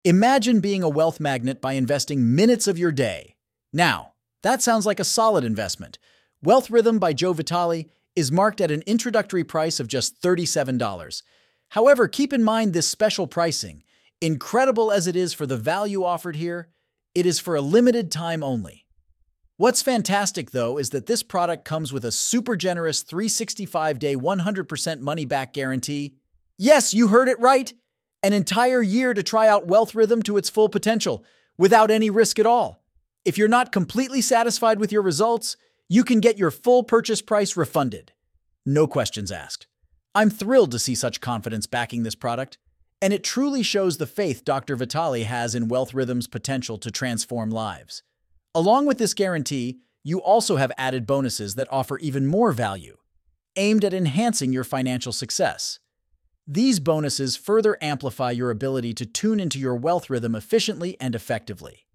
Imagine being a wealth magnet by investing minutes of your day. Now, that sounds like a solid investment. Wealth Rhythm by Joe Vitale is marked at an introductory price of just $37. However, keep in mind this special pricing. Incredible as it is for the value offered here, it is for a limited time only. What's fantastic, though, is that this product comes with a super generous 365-day 100% money-back guarantee. Yes, you heard it right! An entire year to try out Wealth Rhythm to its full potential, without any risk at all. If you're not completely satisfied with your results, you can get your full purchase price refunded. No questions asked. I'm thrilled to see such confidence backing this product, and it truly shows the faith Dr. Vitale has in Wealth Rhythm's potential to transform lives. Along with this guarantee, you also have added bonuses that offer even more value, aimed at enhancing your financial success. These bonuses further amplify your ability to tune into your wealth rhythm efficiently and effectively.